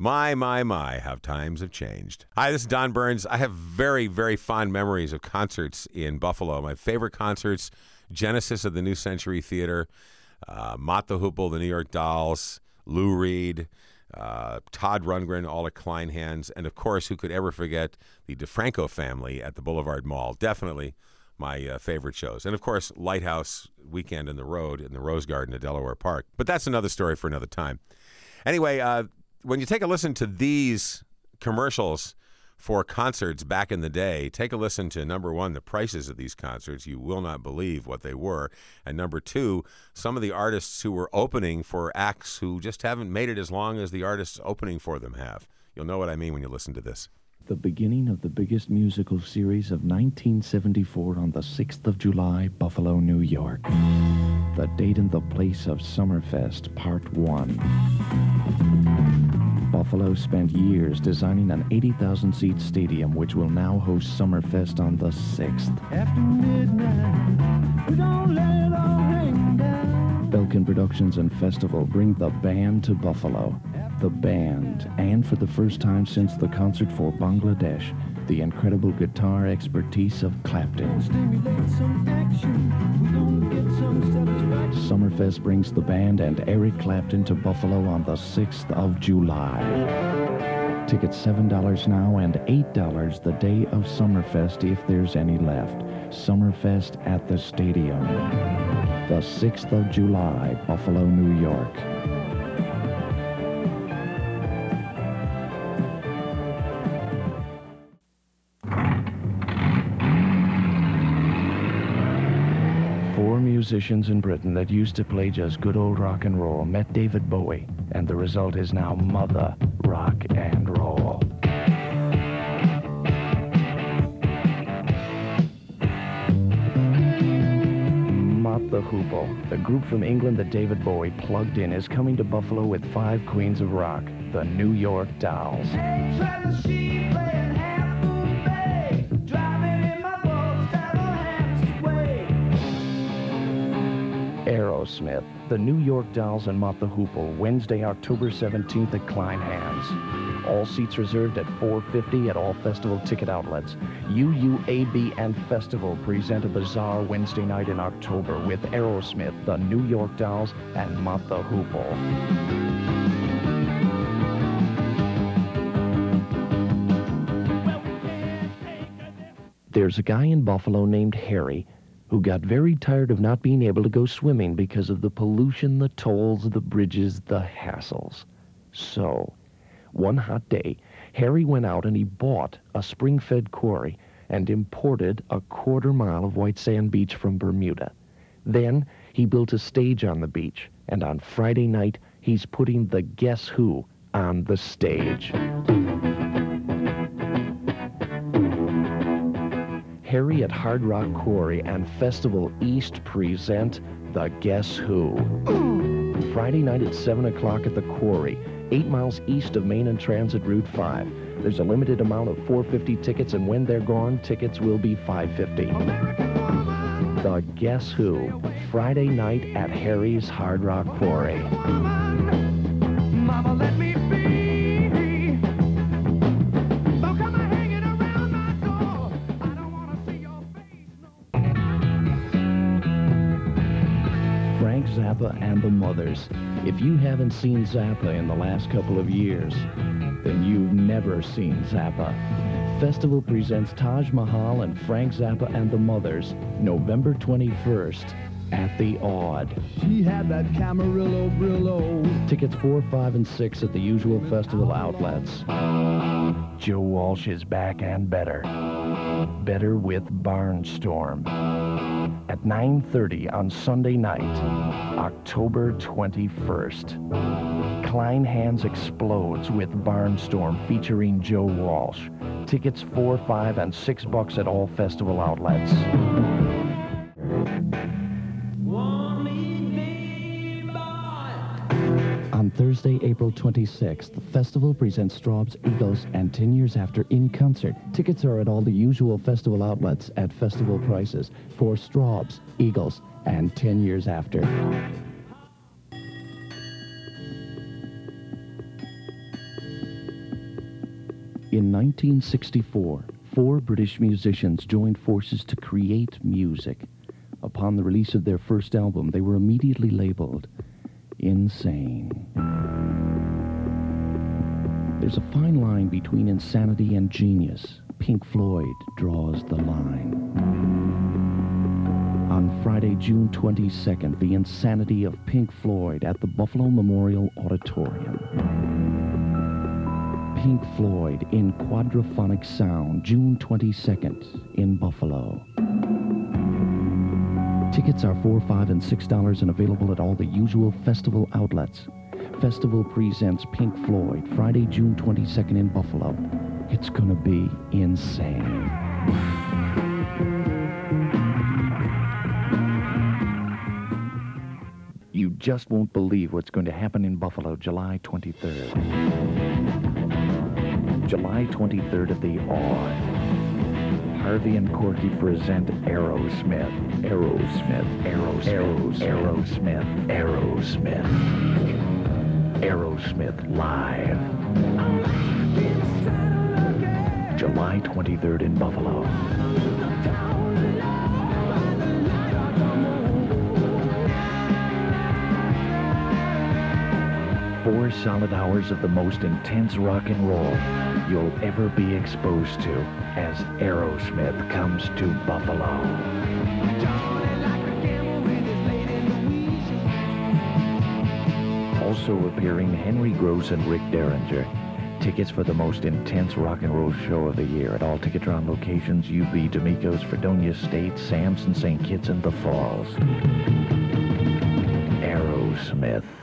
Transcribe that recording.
My, how times have changed. Hi, this is Don Burns. I have very, very fond memories of concerts in Buffalo. My favorite concerts, Genesis of the New Century Theater, Mott the Hoople, the New York Dolls, Lou Reed, Todd Rundgren, all at Klein Hands, and of course, who could ever forget the DeFranco family at the Boulevard Mall? Definitely my favorite shows. And of course, Lighthouse Weekend in the Road in the Rose Garden at Delaware Park. But that's another story for another time. Anyway, when you take a listen to these commercials for concerts back in the day, take a listen to, number one, the prices of these concerts. You will not believe what they were. And number two, some of the artists who were opening for acts who just haven't made it as long as the artists opening for them have. You'll know what I mean when you listen to this. The beginning of the biggest musical series of 1974 on the 6th of July, Buffalo, New York. The date and the place of Summerfest, Part 1. Buffalo spent years designing an 80,000-seat stadium which will now host Summerfest on the 6th. After midnight, we don't let it all hang down. Belkin Productions and Festival bring the band to Buffalo. The band, and for the first time since the concert for Bangladesh, the incredible guitar expertise of Clapton. Summerfest brings the band and Eric Clapton to Buffalo on the 6th of July. Tickets $7 now and $8 the day of Summerfest if there's any left. Summerfest at the Stadium. The 6th of July, Buffalo, New York. Musicians in Britain that used to play just good old rock and roll met David Bowie, and the result is now Mother Rock and Roll. Mott the Hoople, the group from England that David Bowie plugged in, is coming to Buffalo with 5 queens of rock, the New York Dolls. Aerosmith, the New York Dolls, and Mott the Hoople, Wednesday, October 17th at Klein Hands. All seats reserved at $4.50 at all festival ticket outlets. UUAB and Festival present a bizarre Wednesday night in October with Aerosmith, the New York Dolls, and Mott the Hoople. There's a guy in Buffalo named Harry who got very tired of not being able to go swimming because of the pollution, the tolls, the bridges, the hassles. So, one hot day, Harry went out and he bought a spring-fed quarry and imported a 1/4 mile of white sand beach from Bermuda. Then, he built a stage on the beach, and on Friday night, he's putting the Guess Who on the stage. Harry at Hard Rock Quarry and Festival East present the Guess Who. Friday night at 7 o'clock at the Quarry, 8 miles east of Main and Transit Route 5. There's a limited amount of $4.50 tickets, and when they're gone, tickets will be $5.50. The Guess Who, Friday night at Harry's Hard Rock Quarry. Mama, let me be. Frank Zappa and the Mothers. If you haven't seen Zappa in the last couple of years, then you've never seen Zappa. Festival presents Taj Mahal and Frank Zappa and the Mothers, November 21st at the Odd. She had that Camarillo Brillo. Tickets 4, 5, and 6 at the usual festival outlets. Joe Walsh is back and better. Better with Barnstorm. At 9:30 on Sunday night, October 21st. Klein Hands explodes with Barnstorm featuring Joe Walsh. Tickets $4, $5, and $6 at all festival outlets. On Thursday, April 26th, the festival presents Straub's Eagles and 10 Years After in concert. Tickets are at all the usual festival outlets at festival prices for Straub's, Eagles, and 10 Years After. In 1964, 4 British musicians joined forces to create music. Upon the release of their first album, they were immediately labeled insane. There's a fine line between insanity and genius. Pink Floyd draws the line. On Friday, June 22nd, the insanity of Pink Floyd at the Buffalo Memorial Auditorium. Pink Floyd in quadraphonic sound, June 22nd in Buffalo. Tickets are $4, $5, and $6 and available at all the usual festival outlets. Festival presents Pink Floyd, Friday, June 22nd in Buffalo. It's gonna be insane. You just won't believe what's going to happen in Buffalo, July 23rd. July 23rd at the On. Harvey and Corky present Aerosmith. Aerosmith. Aerosmith. Aerosmith. Aerosmith. Aerosmith live. July 23rd in Buffalo. 4 solid hours of the most intense rock and roll you'll ever be exposed to as Aerosmith comes to Buffalo. Also appearing Henry Gross and Rick Derringer. Tickets for the most intense rock and roll show of the year at all Ticketron locations, UB, D'Amico's, Fredonia State, Samson, St. Kitts, and the Falls. Aerosmith.